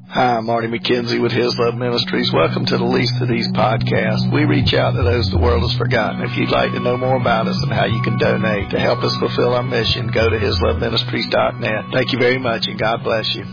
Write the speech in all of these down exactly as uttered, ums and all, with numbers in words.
Hi, I'm Marty McKenzie with His Love Ministries. Welcome to the Least of These podcasts. We reach out to those the world has forgotten. If you'd like to know more about us and how you can donate to help us fulfill our mission, go to his love ministries dot net. Thank you very much, and God bless you.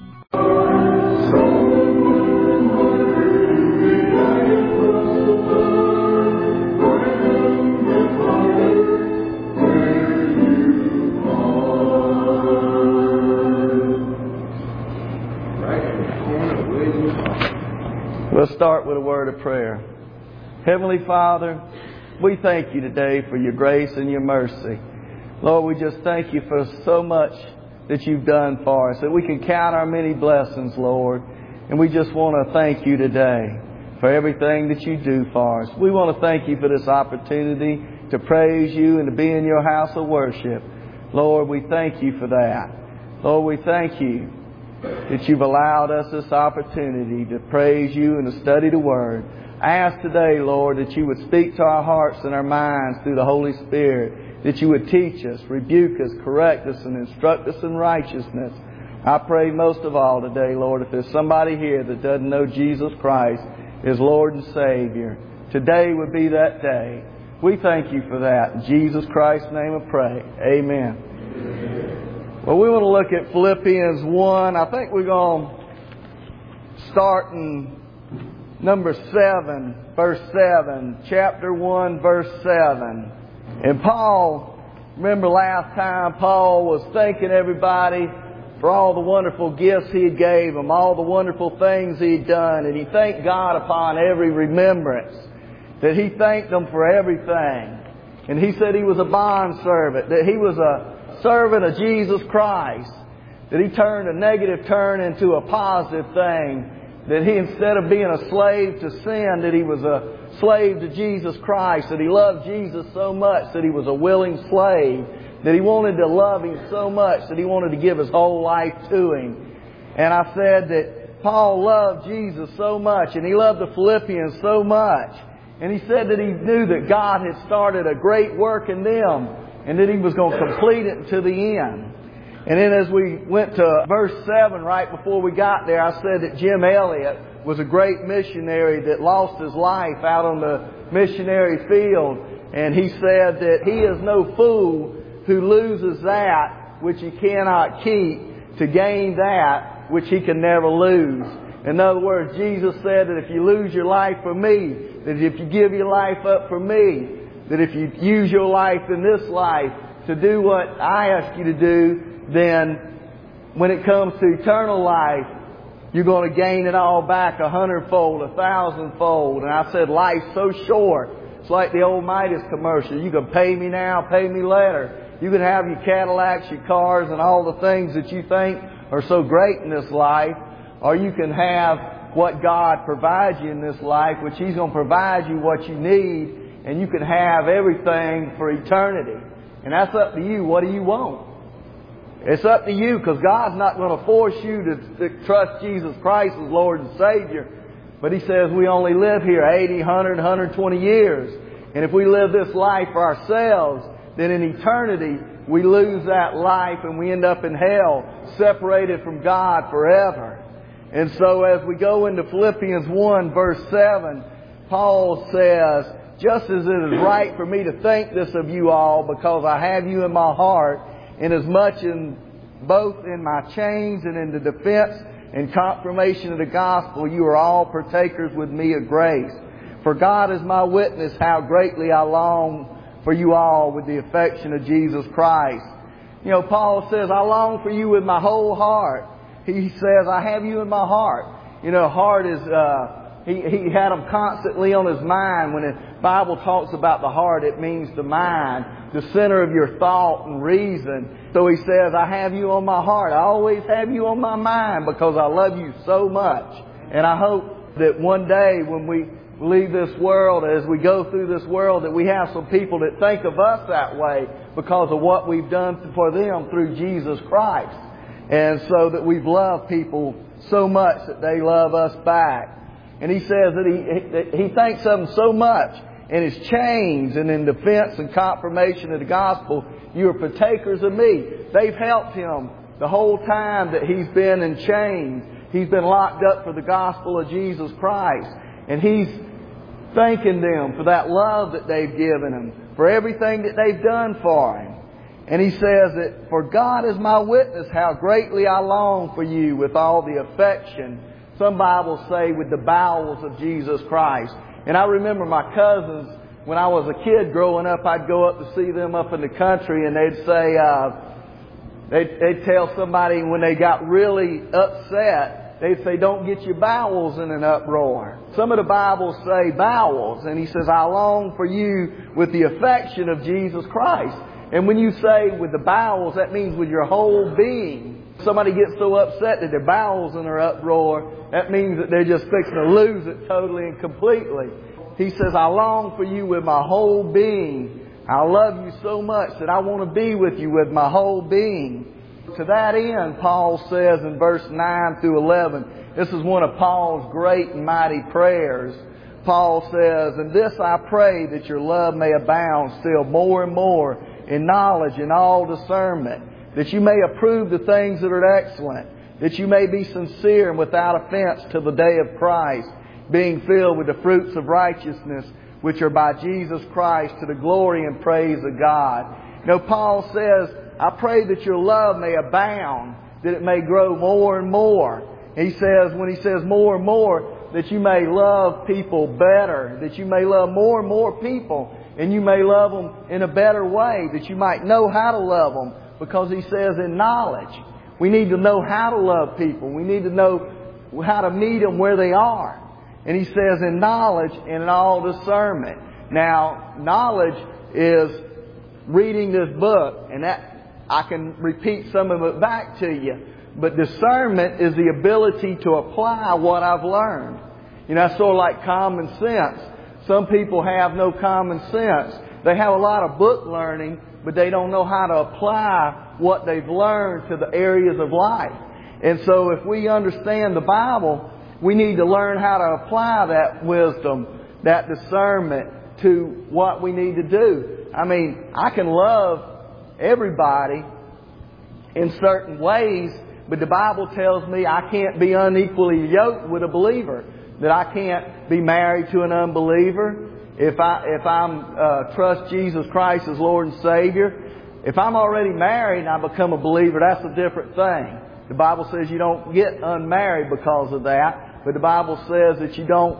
Let's start with a word of prayer. Heavenly Father, we thank you today for your grace and your mercy. Lord, we just thank you for so much that you've done for us, that we can count our many blessings, Lord. And we just want to thank you today for everything that you do for us. We want to thank you for this opportunity to praise you and to be in your house of worship. Lord, we thank you for that. Lord, we thank you that you've allowed us this opportunity to praise you and to study the Word. I ask today, Lord, that you would speak to our hearts and our minds through the Holy Spirit, that you would teach us, rebuke us, correct us, and instruct us in righteousness. I pray most of all today, Lord, if there's somebody here that doesn't know Jesus Christ as Lord and Savior, today would be that day. We thank you for that. In Jesus Christ's name I pray. Amen. Amen. Well, we want to look at Philippians one. I think we're going to start in number seven, verse seven. Chapter one, verse seven. And Paul, remember last time, Paul was thanking everybody for all the wonderful gifts he gave them, all the wonderful things he'd done. And he thanked God upon every remembrance, that he thanked them for everything. And he said he was a bondservant, that he was a servant of Jesus Christ, that he turned a negative turn into a positive thing, that he, instead of being a slave to sin, that he was a slave to Jesus Christ, that he loved Jesus so much that he was a willing slave, that he wanted to love Him so much that he wanted to give his whole life to Him. And I said that Paul loved Jesus so much, and he loved the Philippians so much, and he said that he knew that God had started a great work in them, and that he was going to complete it to the end. And then as we went to verse seven, right before we got there, I said that Jim Elliot was a great missionary that lost his life out on the missionary field. And he said that he is no fool who loses that which he cannot keep to gain that which he can never lose. In other words, Jesus said that if you lose your life for me, that if you give your life up for me, that if you use your life in this life to do what I ask you to do, then when it comes to eternal life, you're going to gain it all back a hundredfold, a thousandfold. And I said, life's so short. It's like the old Midas commercial. You can pay me now, pay me later. You can have your Cadillacs, your cars, and all the things that you think are so great in this life. Or you can have what God provides you in this life, which He's going to provide you what you need. And you can have everything for eternity. And that's up to you. What do you want? It's up to you, because God's not going to force you to, to trust Jesus Christ as Lord and Savior. But He says we only live here eighty, one hundred, one hundred twenty years. And if we live this life for ourselves, then in eternity we lose that life and we end up in hell, separated from God forever. And so as we go into Philippians one, verse seven, Paul says, just as it is right for me to think this of you all, because I have you in my heart, inasmuch in both in my chains and in the defense and confirmation of the gospel, you are all partakers with me of grace. For God is my witness how greatly I long for you all with the affection of Jesus Christ. You know, Paul says, I long for you with my whole heart. He says, I have you in my heart. You know, heart is... Uh, He, he had them constantly on his mind. When the Bible talks about the heart, it means the mind, the center of your thought and reason. So he says, I have you on my heart. I always have you on my mind because I love you so much. And I hope that one day when we leave this world, as we go through this world, that we have some people that think of us that way because of what we've done for them through Jesus Christ. And so that we've loved people so much that they love us back. And he says that he, he thanks of them so much in his chains and in defense and confirmation of the gospel. You are partakers of me. They've helped him the whole time that he's been in chains. he's been locked up for the gospel of Jesus Christ. And he's thanking them for that love that they've given him, for everything that they've done for him. And he says that, "For God is my witness how greatly I long for you with all the affection." Some Bibles say with the bowels of Jesus Christ. And I remember my cousins, when I was a kid growing up, I'd go up to see them up in the country, and they'd say, uh, they'd, they'd tell somebody when they got really upset, they'd say, "Don't get your bowels in an uproar." Some of the Bibles say bowels, and he says, "I long for you with the affection of Jesus Christ." And when you say with the bowels, that means with your whole being. Somebody gets so upset that their bowels in an uproar, that means that they're just fixing to lose it totally and completely. He says, "I long for you with my whole being. I love you so much that I want to be with you with my whole being." To that end, Paul says in verse nine through eleven, this is one of Paul's great and mighty prayers. Paul says, "And this I pray, that your love may abound still more and more in knowledge and all discernment, that you may approve the things that are excellent, that you may be sincere and without offense till the day of Christ, being filled with the fruits of righteousness, which are by Jesus Christ, to the glory and praise of God." You know, Paul says, "I pray that your love may abound, that it may grow more and more." He says, when he says more and more, that you may love people better, that you may love more and more people, and you may love them in a better way, that you might know how to love them. Because he says in knowledge, we need to know how to love people. We need to know how to meet them where they are. And he says in knowledge and in all discernment. Now, knowledge is reading this book, and that I can repeat some of it back to you. But discernment is the ability to apply what I've learned. You know, it's sort of like common sense. Some people have no common sense. They have a lot of book learning, but they don't know how to apply what they've learned to the areas of life. And so if we understand the Bible, we need to learn how to apply that wisdom, that discernment to what we need to do. I mean, I can love everybody in certain ways, but the Bible tells me I can't be unequally yoked with a believer, that I can't be married to an unbeliever. If I if I'm uh, trust Jesus Christ as Lord and Savior, if I'm already married and I become a believer, that's a different thing. The Bible says you don't get unmarried because of that, but the Bible says that you don't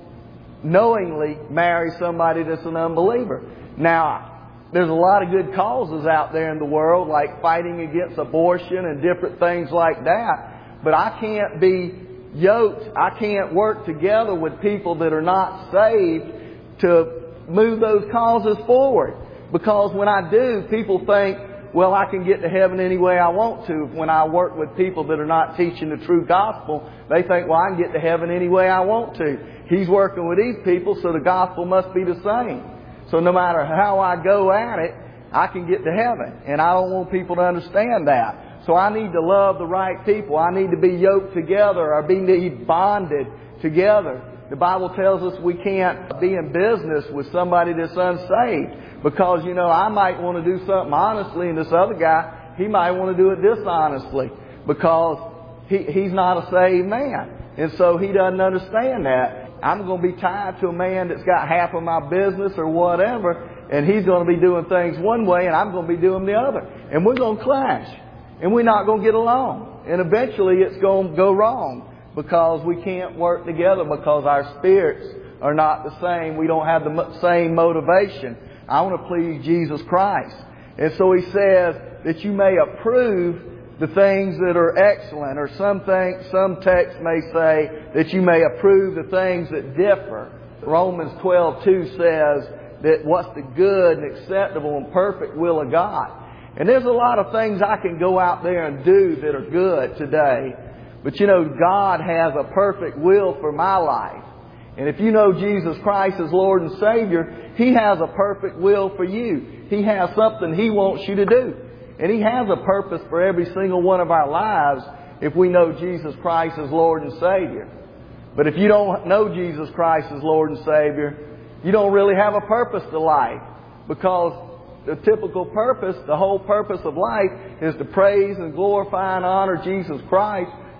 knowingly marry somebody that's an unbeliever. Now, there's a lot of good causes out there in the world, like fighting against abortion and different things like that. But I can't be yoked, I can't work together with people that are not saved to move those causes forward. Because when I do, people think, well, I can get to heaven any way I want to. When I work with people that are not teaching the true gospel, they think, well, I can get to heaven any way I want to. He's working with these people, so the gospel must be the same. So no matter how I go at it, I can get to heaven. And I don't want people to understand that. So I need to love the right people. I need to be yoked together or be bonded together. The Bible tells us we can't be in business with somebody that's unsaved. Because, you know, I might want to do something honestly, and this other guy, he might want to do it dishonestly. Because he, he's not a saved man. And so he doesn't understand that. I'm going to be tied to a man that's got half of my business or whatever, and he's going to be doing things one way, and I'm going to be doing the other. And we're going to clash. And we're not going to get along. And eventually it's going to go wrong. Because we can't work together because our spirits are not the same. We don't have the same motivation. I want to please Jesus Christ. And so he says that you may approve the things that are excellent. Or some things, some texts may say that you may approve the things that differ. Romans twelve two says that what's the good and acceptable and perfect will of God. And there's a lot of things I can go out there and do that are good today. But you know, God has a perfect will for my life. And if you know Jesus Christ as Lord and Savior, He has a perfect will for you. He has something He wants you to do. And He has a purpose for every single one of our lives if we know Jesus Christ as Lord and Savior. But if you don't know Jesus Christ as Lord and Savior, you don't really have a purpose to life. Because the typical purpose, the whole purpose of life is to praise and glorify and honor Jesus Christ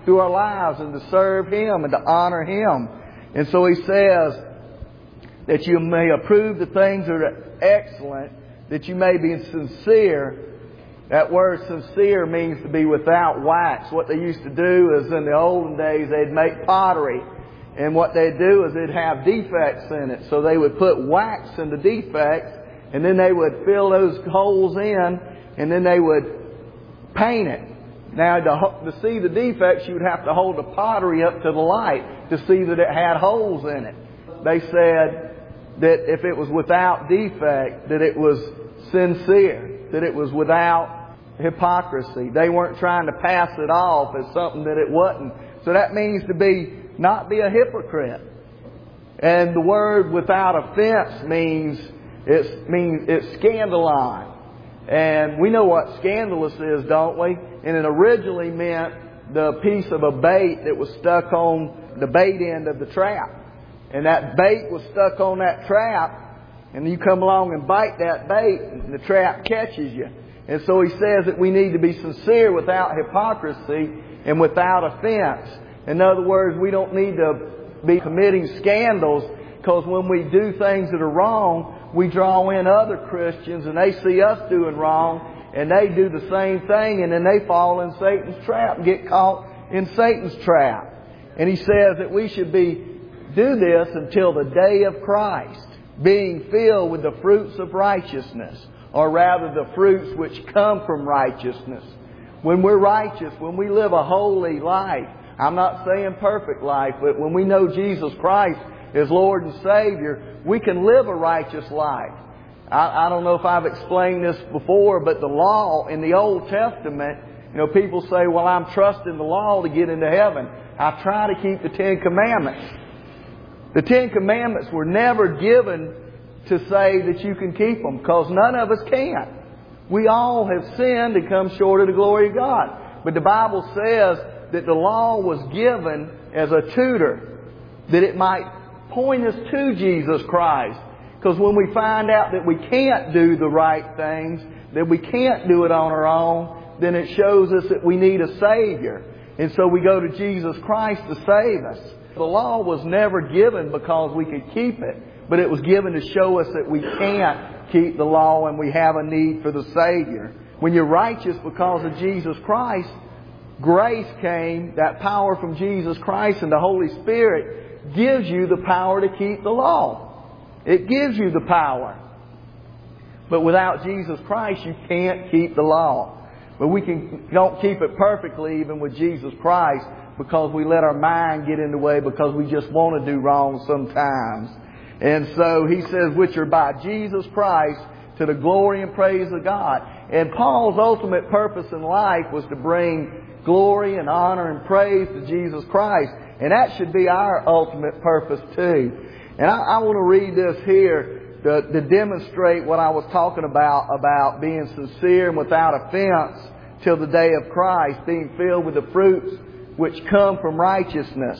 through our lives and to serve Him and to honor Him. And so He says that you may approve the things that are excellent, that you may be sincere. That word sincere means to be without wax. What they used to do is in the olden days they'd make pottery. And what they'd do is they'd have defects in it. So they would put wax in the defects, and then they would fill those holes in, and then they would paint it. Now, to, to see the defects, you would have to hold the pottery up to the light to see that it had holes in it. They said that if it was without defect, that it was sincere, that it was without hypocrisy. They weren't trying to pass it off as something that it wasn't. So that means to be, not be a hypocrite. And the word without offense means, it's, means it's scandalon. And we know what scandalous is, don't we? And it originally meant the piece of a bait that was stuck on the bait end of the trap. And that bait was stuck on that trap, and you come along and bite that bait, and the trap catches you. And so he says that we need to be sincere without hypocrisy and without offense. In other words, we don't need to be committing scandals, because when we do things that are wrong, we draw in other Christians and they see us doing wrong and they do the same thing, and then they fall in Satan's trap and get caught in Satan's trap. And he says that we should be do this until the day of Christ, being filled with the fruits of righteousness, or rather the fruits which come from righteousness. When we're righteous, when we live a holy life, I'm not saying perfect life, but when we know Jesus Christ as Lord and Savior, we can live a righteous life. I, I don't know if I've explained this before, but the law in the Old Testament, you know, people say, well, I'm trusting the law to get into heaven. I try to keep the Ten Commandments. The Ten Commandments were never given to say that you can keep them, because none of us can. We all have sinned and come short of the glory of God. But the Bible says that the law was given as a tutor, that it might point us to Jesus Christ. Because when we find out that we can't do the right things, that we can't do it on our own, then it shows us that we need a Savior. And so we go to Jesus Christ to save us. The law was never given because we could keep it, but it was given to show us that we can't keep the law and we have a need for the Savior. When you're righteous because of Jesus Christ, grace came, that power from Jesus Christ, and the Holy Spirit gives you the power to keep the law. It gives you the power. But without Jesus Christ, you can't keep the law. But we can, don't keep it perfectly even with Jesus Christ, because we let our mind get in the way, because we just want to do wrong sometimes. And so he says, which are by Jesus Christ to the glory and praise of God. And Paul's ultimate purpose in life was to bring glory and honor and praise to Jesus Christ. And that should be our ultimate purpose too. And I, I want to read this here to, to demonstrate what I was talking about, about being sincere and without offense till the day of Christ, being filled with the fruits which come from righteousness.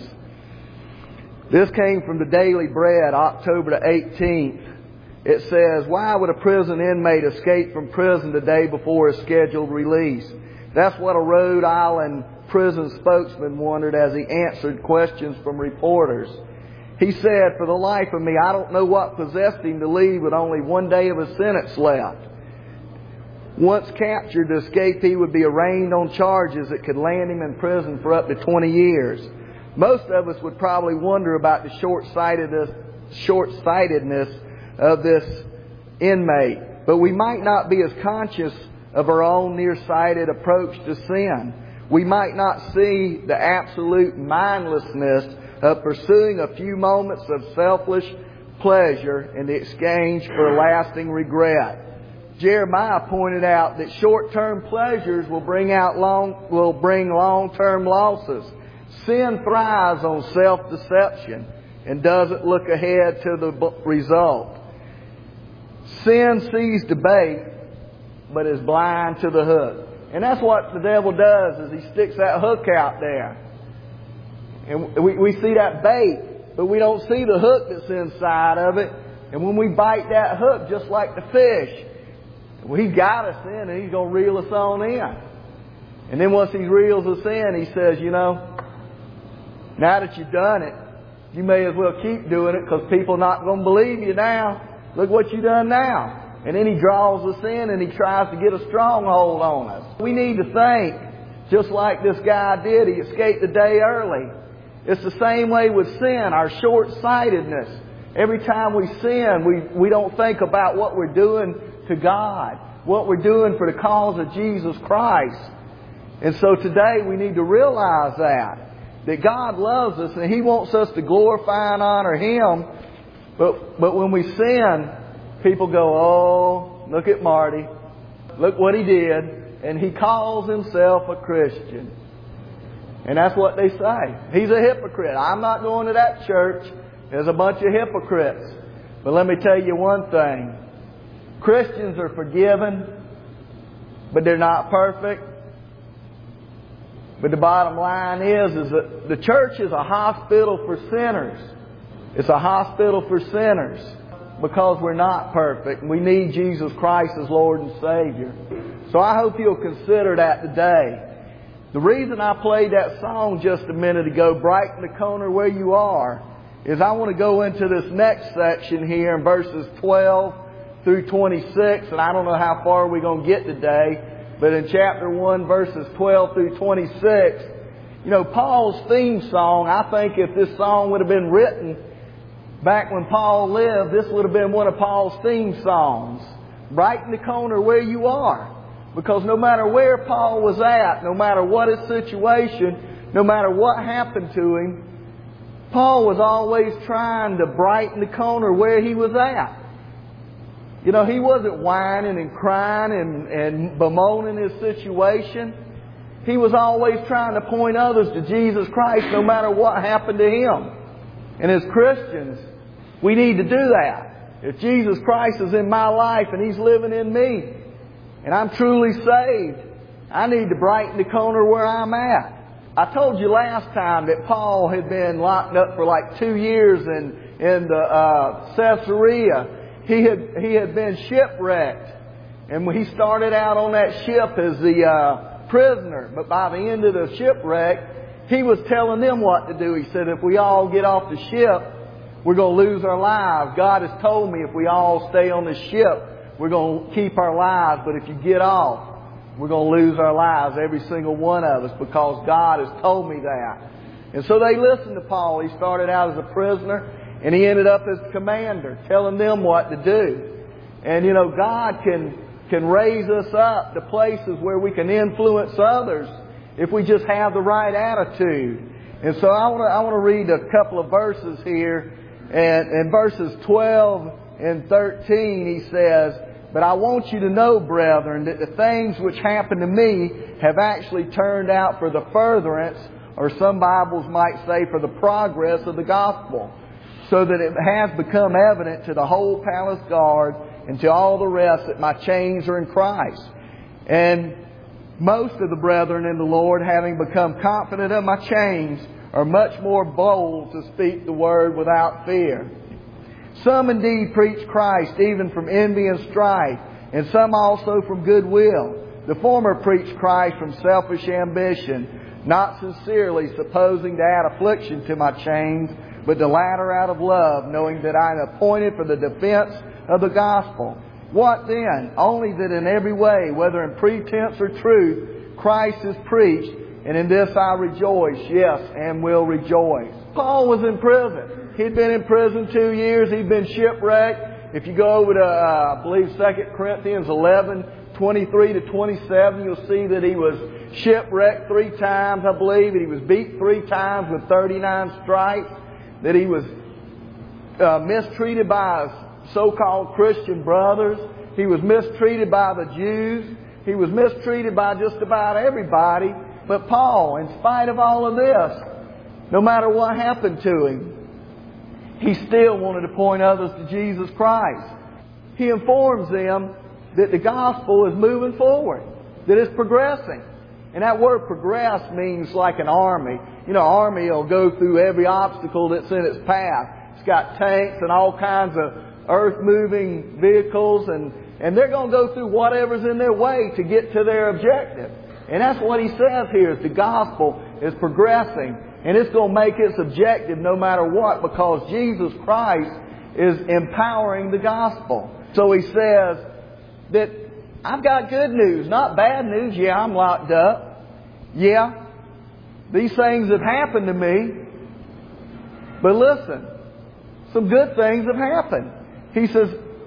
This came from the Daily Bread, October the eighteenth. It says, why would a prison inmate escape from prison the day before his scheduled release? That's what a Rhode Island prison spokesman wondered as he answered questions from reporters. He said, for the life of me, I don't know what possessed him to leave with only one day of his sentence left. Once captured to escape, he would be arraigned on charges that could land him in prison for up to twenty years. Most of us would probably wonder about the short-sightedness, short-sightedness of this inmate. But we might not be as conscious of our own nearsighted approach to sin. We might not see the absolute mindlessness of pursuing a few moments of selfish pleasure in the exchange for lasting regret. Jeremiah pointed out that short-term pleasures will bring out long will bring long-term losses. Sin thrives on self-deception and doesn't look ahead to the result. Sin sees the bait, but is blind to the hook. And that's what the devil does, is he sticks that hook out there. And we, we see that bait, but we don't see the hook that's inside of it. And when we bite that hook, just like the fish, well, He's got us in and He's going to reel us on in. And then once He reels us in, He says, you know, Now that you've done it, you may as well keep doing it because people are not going to believe you now. Look what you've done now. And then he draws us in and he tries to get a stronghold on us. We need to think, just like this guy did, he escaped the day early. It's the same way with sin, our short-sightedness. Every time we sin, we, we don't think about what we're doing to God, what we're doing for the cause of Jesus Christ. And so today we need to realize that, that God loves us and He wants us to glorify and honor Him. But, but when we sin, people go, oh, look at Marty. Look what he did. And he calls himself a Christian. And that's what they say. He's a hypocrite. I'm not going to that church. There's a bunch of hypocrites. But let me tell you one thing. Christians are forgiven, but they're not perfect. But the bottom line is, is that the church is a hospital for sinners. It's a hospital for sinners because we're not perfect. We need Jesus Christ as Lord and Savior. So I hope you'll consider that today. The reason I played that song just a minute ago, Brighten the Corner Where You Are, is I want to go into this next section here in verses twelve through twenty-six. And I don't know how far we're going to get today. But in chapter one, verses twelve through twenty-six, you know, Paul's theme song, I think if this song would have been written back when Paul lived, this would have been one of Paul's theme songs. Brighten the corner where you are. Because no matter where Paul was at, no matter what his situation, no matter what happened to him, Paul was always trying to brighten the corner where he was at. You know, he wasn't whining and crying and, and bemoaning his situation. He was always trying to point others to Jesus Christ no matter what happened to him. And as Christians, we need to do that. If Jesus Christ is in my life and He's living in me, and I'm truly saved, I need to brighten the corner where I'm at. I told you last time that Paul had been locked up for like two years in, in the, uh, Caesarea. He had, he had been shipwrecked. And when he started out on that ship as the uh, prisoner, but by the end of the shipwreck, he was telling them what to do. He said, if we all get off the ship, we're going to lose our lives. God has told me if we all stay on the ship, we're going to keep our lives. But if you get off, we're going to lose our lives, every single one of us, because God has told me that. And so they listened to Paul. He started out as a prisoner, and he ended up as commander, telling them what to do. And, you know, God can, can raise us up to places where we can influence others if we just have the right attitude. And so I want to I want to read a couple of verses here. And in verses twelve and thirteen, he says, but I want you to know, brethren, that the things which happened to me have actually turned out for the furtherance, or some Bibles might say for the progress of the gospel, so that it has become evident to the whole palace guard and to all the rest that my chains are in Christ. And most of the brethren in the Lord, having become confident of my chains, are much more bold to speak the word without fear. Some indeed preach Christ even from envy and strife, and some also from goodwill. The former preach Christ from selfish ambition, not sincerely, supposing to add affliction to my chains, but the latter out of love, knowing that I am appointed for the defense of the gospel. What then? Only that in every way, whether in pretense or truth, Christ is preached, and in this I rejoice, yes, and will rejoice. Paul was in prison. He'd been in prison two years. He'd been shipwrecked. If you go over to, uh, I believe, Second Corinthians eleven, twenty-three to twenty-seven, you'll see that he was shipwrecked three times, I believe. That he was beat three times with thirty-nine stripes. That he was uh, mistreated by his so-called Christian brothers. He was mistreated by the Jews. He was mistreated by just about everybody. But Paul, in spite of all of this, no matter what happened to him, he still wanted to point others to Jesus Christ. He informs them that the gospel is moving forward, that it's progressing. And that word progress means like an army. You know, an army will go through every obstacle that's in its path. It's got tanks and all kinds of earth-moving vehicles, and, and they're going to go through whatever's in their way to get to their objective. And that's what he says here, is the gospel is progressing. And it's going to make it subjective no matter what, because Jesus Christ is empowering the gospel. So he says that I've got good news, not bad news. Yeah, I'm locked up. Yeah, these things have happened to me. But listen, some good things have happened. He says,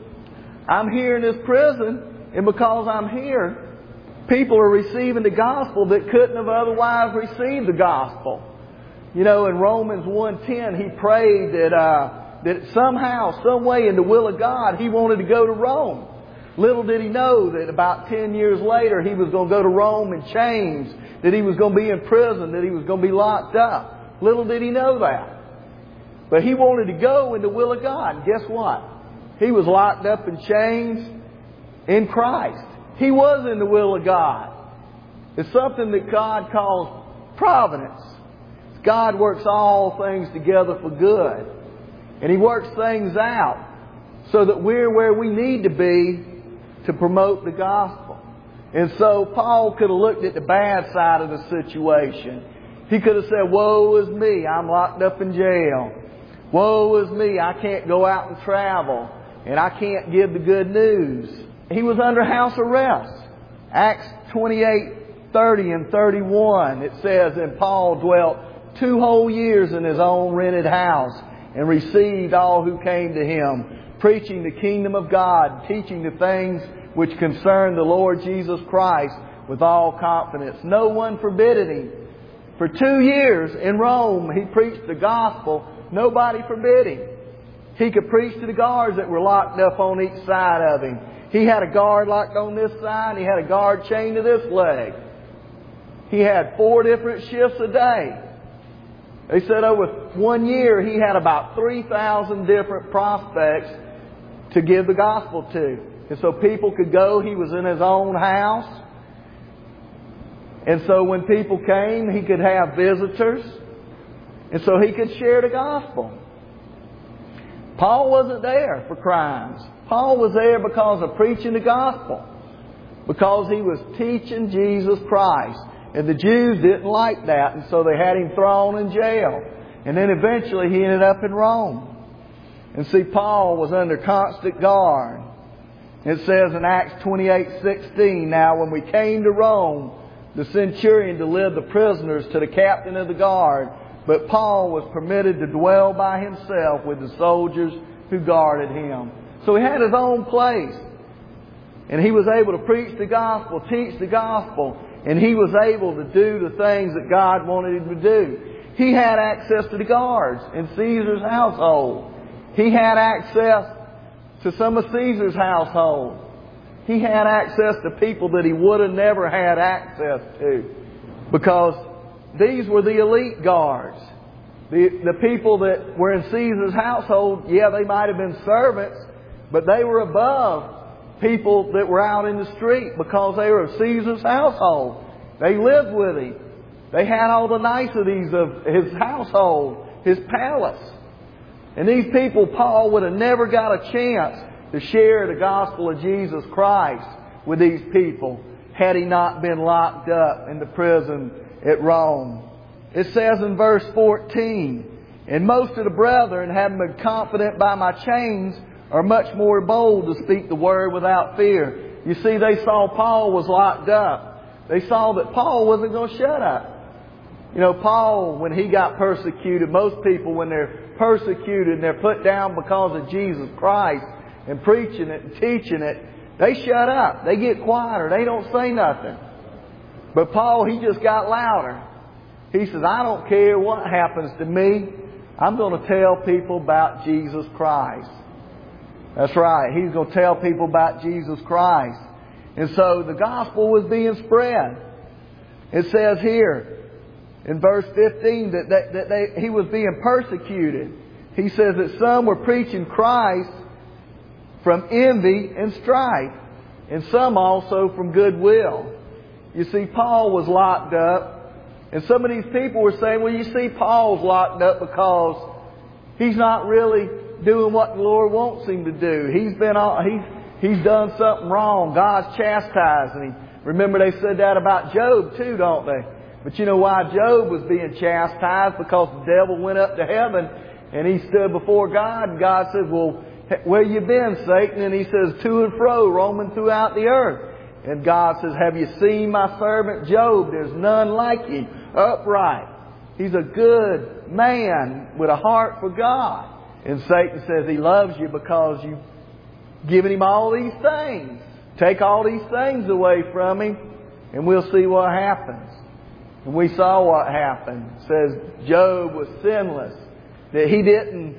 I'm here in this prison, and because I'm here, people are receiving the gospel that couldn't have otherwise received the gospel. You know, in Romans one ten, he prayed that uh, that somehow, some way in the will of God, he wanted to go to Rome. Little did he know that about ten years later, he was going to go to Rome in chains, that he was going to be in prison, that he was going to be locked up. Little did he know that. But he wanted to go in the will of God. And guess what? He was locked up in chains in Christ. He was in the will of God. It's something that God calls providence. God works all things together for good. And He works things out so that we're where we need to be to promote the gospel. And so Paul could have looked at the bad side of the situation. He could have said, woe is me, I'm locked up in jail. Woe is me, I can't go out and travel. And I can't give the good news. He was under house arrest. Acts twenty-eight, thirty and thirty-one, it says, and Paul dwelt two whole years in his own rented house and received all who came to him, preaching the kingdom of God, teaching the things which concern the Lord Jesus Christ with all confidence. No one forbid him. For two years in Rome, he preached the gospel. Nobody forbid him. He could preach to the guards that were locked up on each side of him. He had a guard locked on this side, and he had a guard chained to this leg. He had four different shifts a day. They said over one year he had about three thousand different prospects to give the gospel to. And so people could go. He was in his own house. And so when people came, he could have visitors. And so he could share the gospel. Paul wasn't there for crimes. Paul was there because of preaching the gospel. Because he was teaching Jesus Christ. And the Jews didn't like that. And so they had him thrown in jail. And then eventually he ended up in Rome. And see, Paul was under constant guard. It says in Acts twenty-eight sixteen, now when we came to Rome, the centurion delivered the prisoners to the captain of the guard. But Paul was permitted to dwell by himself with the soldiers who guarded him. So he had his own place. And he was able to preach the gospel, teach the gospel. And he was able to do the things that God wanted him to do. He had access to the guards in Caesar's household. He had access to some of Caesar's household. He had access to people that he would have never had access to. Because these were the elite guards. The, the people that were in Caesar's household, yeah, they might have been servants, but they were above people that were out in the street because they were of Caesar's household. They lived with him. They had all the niceties of his household, his palace. And these people, Paul would have never got a chance to share the gospel of Jesus Christ with these people had he not been locked up in the prison at Rome. It says in verse fourteen, and most of the brethren, having been confident by my chains, are much more bold to speak the word without fear. You see, they saw Paul was locked up. They saw that Paul wasn't going to shut up. You know, Paul, when he got persecuted, most people, when they're persecuted and they're put down because of Jesus Christ and preaching it and teaching it, they shut up. They get quieter. They don't say nothing. But Paul, he just got louder. He says, I don't care what happens to me. I'm going to tell people about Jesus Christ. That's right. He's going to tell people about Jesus Christ. And so the gospel was being spread. It says here in verse fifteen that, that, that they, he was being persecuted. He says that some were preaching Christ from envy and strife, and some also from goodwill. You see, Paul was locked up. And some of these people were saying, well, you see, Paul's locked up because he's not really doing what the Lord wants him to do. He's been all, he's, he's done something wrong. God's chastising him. Remember they said that about Job too, don't they? But you know why Job was being chastised? Because the devil went up to heaven and he stood before God. And God said, well, where you been, Satan? And he says, to and fro, roaming throughout the earth. And God says, have you seen my servant Job? There's none like him, upright. He's a good man with a heart for God. And Satan says he loves you because you've given him all these things. Take all these things away from him and we'll see what happens. And we saw what happened. It says Job was sinless. That he didn't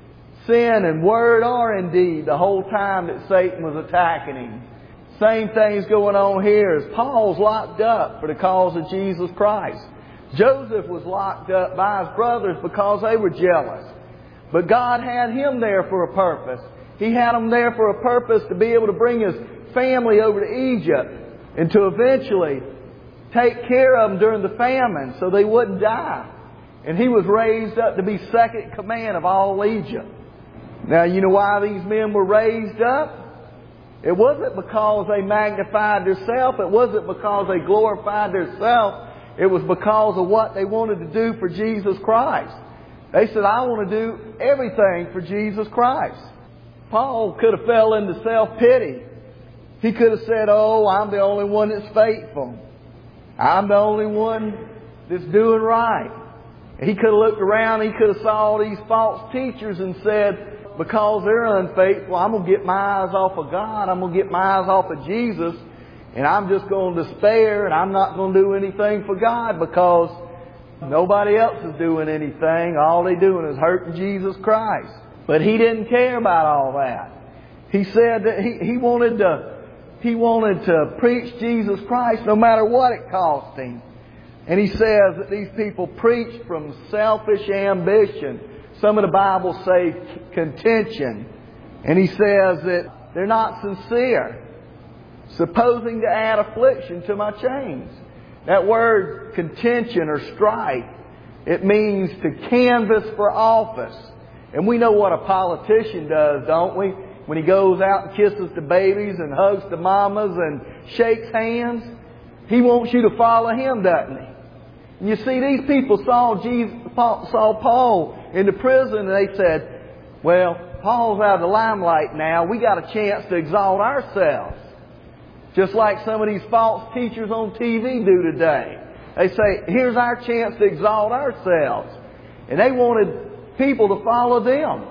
sin in word or in deed the whole time that Satan was attacking him. Same thing's going on here as Paul's locked up for the cause of Jesus Christ. Joseph was locked up by his brothers because they were jealous. But God had him there for a purpose. He had him there for a purpose to be able to bring his family over to Egypt and to eventually take care of them during the famine so they wouldn't die. And he was raised up to be second in command of all Egypt. Now, you know why these men were raised up? It wasn't because they magnified themselves. It wasn't because they glorified themselves. It was because of what they wanted to do for Jesus Christ. They said, I want to do everything for Jesus Christ. Paul could have fell into self-pity. He could have said, oh, I'm the only one that's faithful. I'm the only one that's doing right. He could have looked around, he could have saw all these false teachers and said, because they're unfaithful, I'm going to get my eyes off of God. I'm going to get my eyes off of Jesus. And I'm just going to despair and I'm not going to do anything for God because nobody else is doing anything. All they're doing is hurting Jesus Christ. But he didn't care about all that. He said that he, he wanted to, he wanted to preach Jesus Christ no matter what it cost him. And he says that these people preach from selfish ambition. Some of the Bibles say contention. And he says that they're not sincere, supposing to add affliction to my chains. That word contention or strife, it means to canvass for office. And we know what a politician does, don't we? When he goes out and kisses the babies and hugs the mamas and shakes hands, he wants you to follow him, doesn't he? And you see, these people saw Jesus, saw Paul in the prison and they said, well, Paul's out of the limelight now. We got a chance to exalt ourselves. Just like some of these false teachers on T V do today. They say, here's our chance to exalt ourselves. And they wanted people to follow them.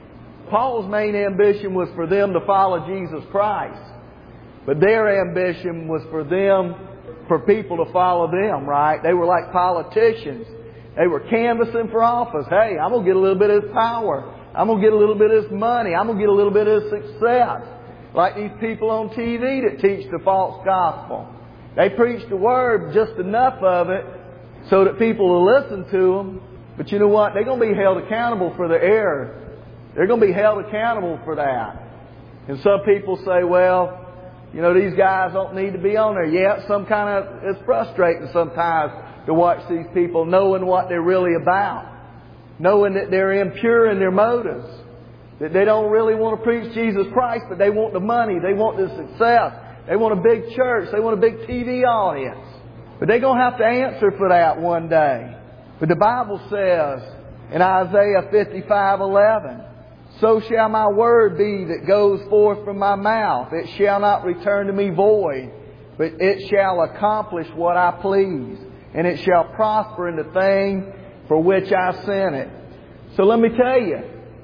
Paul's main ambition was for them to follow Jesus Christ. But their ambition was for them, for people to follow them, right? They were like politicians. They were canvassing for office. Hey, I'm going to get a little bit of this power. I'm going to get a little bit of this money. I'm going to get a little bit of this success. Like these people on T V that teach the false gospel. They preach the Word, just enough of it, so that people will listen to them. But you know what? They're going to be held accountable for their error. They're going to be held accountable for that. And some people say, well, you know, these guys don't need to be on there yet. Some kind of, it's frustrating sometimes to watch these people knowing what they're really about. Knowing that they're impure in their motives. That they don't really want to preach Jesus Christ, but they want the money. They want the success. They want a big church. They want a big T V audience. But they're going to have to answer for that one day. But the Bible says in Isaiah fifty-five eleven, so shall my word be that goes forth from my mouth. It shall not return to me void, but it shall accomplish what I please. And it shall prosper in the thing for which I sent it. So let me tell you,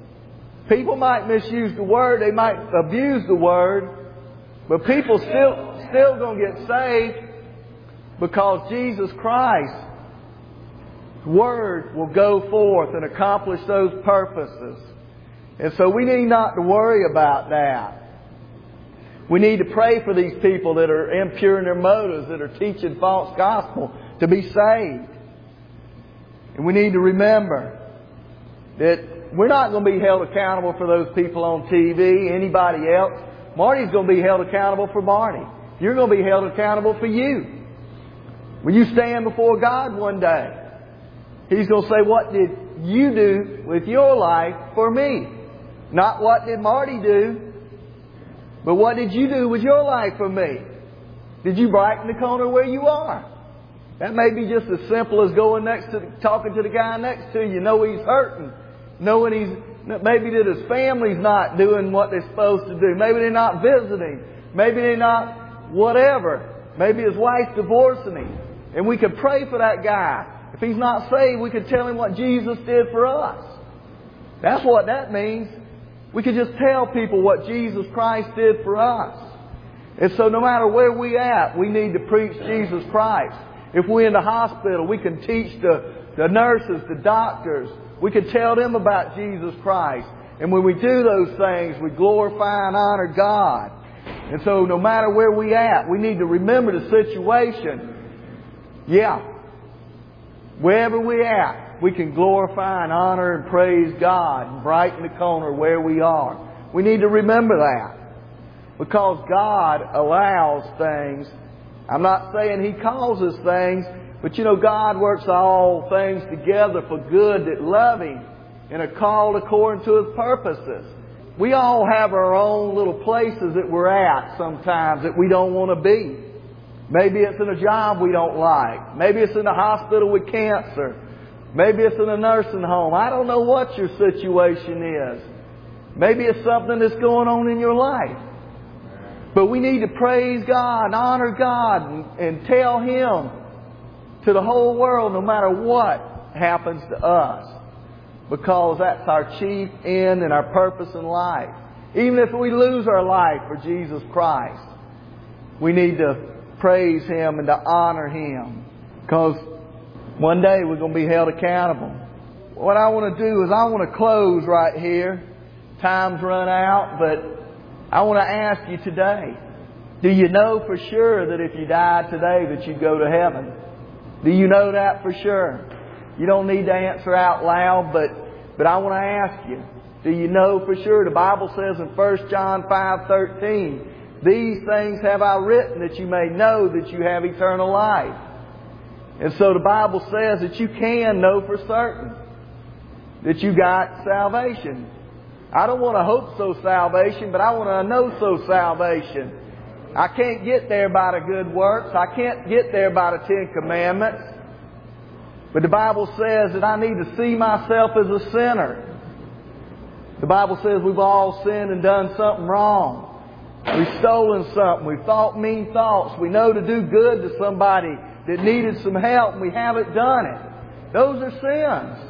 people might misuse the Word, they might abuse the Word, but people still still going to get saved because Jesus Christ's Word will go forth and accomplish those purposes. And so we need not to worry about that. We need to pray for these people that are impure in their motives, that are teaching false gospel, to be saved. And we need to remember that we're not going to be held accountable for those people on T V, anybody else. Marty's going to be held accountable for Marty. You're going to be held accountable for you. When you stand before God one day, He's going to say, what did you do with your life for me? Not what did Marty do, but what did you do with your life for me? Did you brighten the corner where you are? That may be just as simple as going next to, talking to the guy next to you, know he's hurting, knowing he's, maybe that his family's not doing what they're supposed to do. Maybe they're not visiting. Maybe they're not whatever. Maybe his wife's divorcing him. And we could pray for that guy. If he's not saved, we could tell him what Jesus did for us. That's what that means. We could just tell people what Jesus Christ did for us. And so no matter where we at, we need to preach Jesus Christ. If we're in the hospital, we can teach the, the nurses, the doctors. We can tell them about Jesus Christ. And when we do those things, we glorify and honor God. And so no matter where we at, we need to remember the situation. Yeah. Wherever we're at, we can glorify and honor and praise God and brighten the corner where we are. We need to remember that. Because God allows things. I'm not saying He causes things, but you know, God works all things together for good that love Him and are called according to His purposes. We all have our own little places that we're at sometimes that we don't want to be. Maybe it's in a job we don't like. Maybe it's in the hospital with cancer. Maybe it's in a nursing home. I don't know what your situation is. Maybe it's something that's going on in your life. But we need to praise God and honor God and, and tell Him to the whole world no matter what happens to us. Because that's our chief end and our purpose in life. Even if we lose our life for Jesus Christ, we need to praise Him and to honor Him. Because one day we're going to be held accountable. What I want to do is I want to close right here. Time's run out, but I want to ask you today, do you know for sure that if you died today that you'd go to heaven? Do you know that for sure? You don't need to answer out loud, but, but I want to ask you, do you know for sure? The Bible says in First John five thirteen, these things have I written that you may know that you have eternal life. And so the Bible says that you can know for certain that you got salvation. I don't want to hope so salvation, but I want to know so salvation. I can't get there by the good works. I can't get there by the Ten Commandments. But the Bible says that I need to see myself as a sinner. The Bible says we've all sinned and done something wrong. We've stolen something. We've thought mean thoughts. We know to do good to somebody that needed some help and we haven't done it. Those are sins.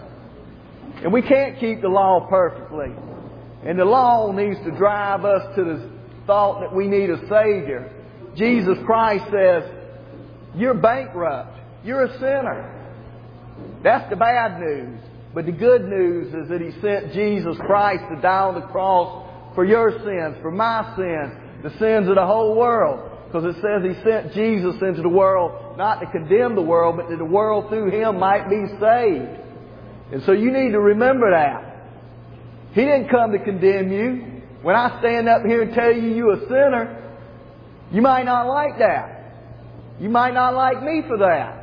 And we can't keep the law perfectly. And the law needs to drive us to the thought that we need a Savior. Jesus Christ says, you're bankrupt. You're a sinner. That's the bad news. But the good news is that He sent Jesus Christ to die on the cross for your sins, for my sins, the sins of the whole world. Because it says He sent Jesus into the world not to condemn the world, but that the world through Him might be saved. And so you need to remember that. He didn't come to condemn you. When I stand up here and tell you you're a sinner, you might not like that. You might not like me for that.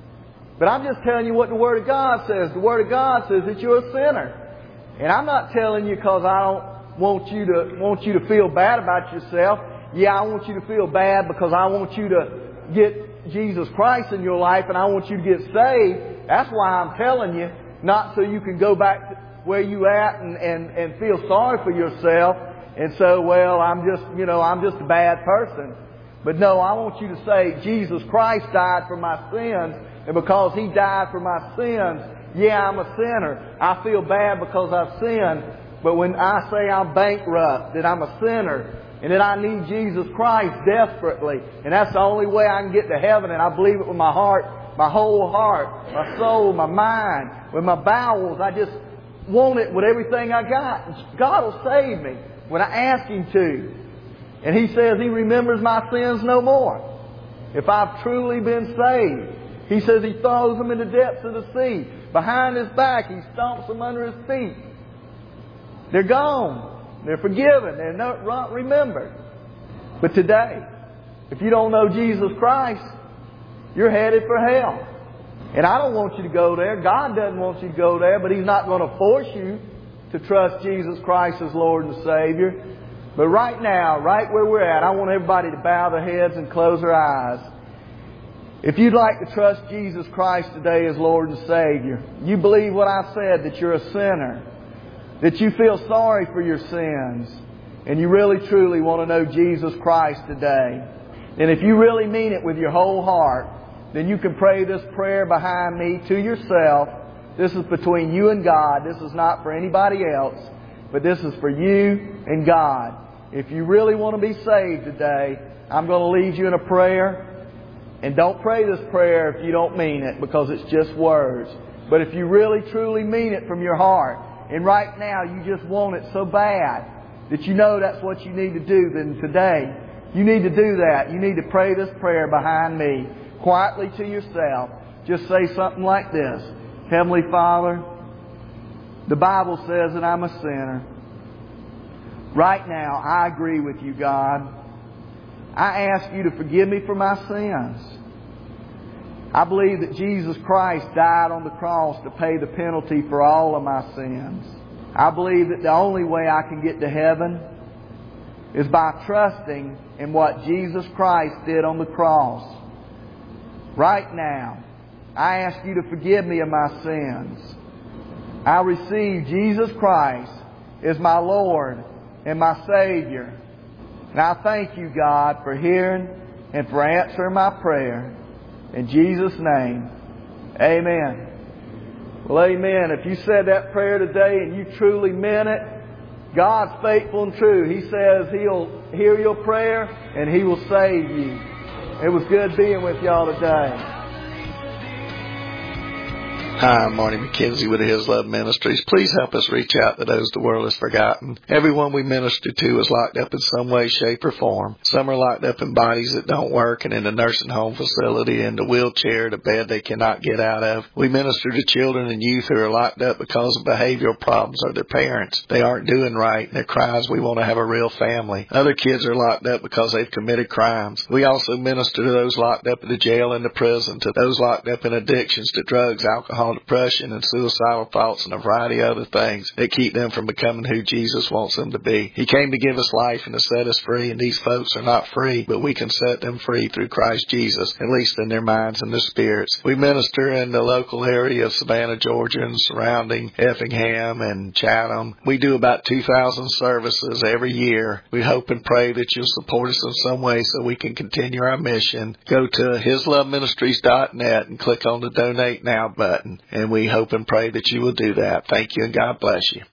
But I'm just telling you what the Word of God says. The Word of God says that you're a sinner. And I'm not telling you because I don't want you to want you to feel bad about yourself. Yeah, I want you to feel bad because I want you to get Jesus Christ in your life and I want you to get saved. That's why I'm telling you, not so you can go back to where you at and, and, and feel sorry for yourself and so, well, I'm just, you know, I'm just a bad person. But no, I want you to say, Jesus Christ died for my sins, and because He died for my sins, yeah, I'm a sinner. I feel bad because I've sinned, but when I say I'm bankrupt, that I'm a sinner, and that I need Jesus Christ desperately, and that's the only way I can get to heaven, and I believe it with my heart, my whole heart, my soul, my mind, with my bowels, I just want it with everything I got. God will save me when I ask Him to. And He says He remembers my sins no more. If I've truly been saved. He says He throws them in the depths of the sea. Behind His back, He stomps them under His feet. They're gone. They're forgiven. They're not remembered. But today, if you don't know Jesus Christ, you're headed for hell. And I don't want you to go there. God doesn't want you to go there, but He's not going to force you to trust Jesus Christ as Lord and Savior. But right now, right where we're at, I want everybody to bow their heads and close their eyes. If you'd like to trust Jesus Christ today as Lord and Savior, you believe what I said, that you're a sinner, that you feel sorry for your sins, and you really truly want to know Jesus Christ today, and if you really mean it with your whole heart, then you can pray this prayer behind me to yourself. This is between you and God. This is not for anybody else, but this is for you and God. If you really want to be saved today, I'm going to lead you in a prayer. And don't pray this prayer if you don't mean it, because it's just words. But if you really truly mean it from your heart, and right now you just want it so bad that you know that's what you need to do, then today you need to do that. You need to pray this prayer behind me, quietly to yourself. Just say something like this. Heavenly Father, the Bible says that I'm a sinner. Right now, I agree with you, God. I ask you to forgive me for my sins. I believe that Jesus Christ died on the cross to pay the penalty for all of my sins. I believe that the only way I can get to heaven is by trusting in what Jesus Christ did on the cross. Right now, I ask you to forgive me of my sins. I receive Jesus Christ as my Lord and my Savior. And I thank you, God, for hearing and for answering my prayer. In Jesus' name, amen. Well, amen. If you said that prayer today and you truly meant it, God's faithful and true. He says He'll hear your prayer and He will save you. It was good being with y'all today. Hi, I'm Marty McKenzie with His Love Ministries. Please help us reach out to those the world has forgotten. Everyone we minister to is locked up in some way, shape, or form. Some are locked up in bodies that don't work and in a nursing home facility, in the wheelchair, the bed they cannot get out of. We minister to children and youth who are locked up because of behavioral problems or their parents. They aren't doing right and their cries, we want to have a real family. Other kids are locked up because they've committed crimes. We also minister to those locked up in the jail and the prison, to those locked up in addictions to drugs, alcohol, depression, and suicidal thoughts, and a variety of other things that keep them from becoming who Jesus wants them to be. He came to give us life and to set us free, and these folks are not free, but we can set them free through Christ Jesus, at least in their minds and their spirits. We minister in the local area of Savannah, Georgia, and surrounding Effingham and Chatham. We do about two thousand services every year. We hope and pray that you'll support us in some way so we can continue our mission. Go to his love ministries dot net and click on the Donate Now button. And we hope and pray that you will do that. Thank you, and God bless you.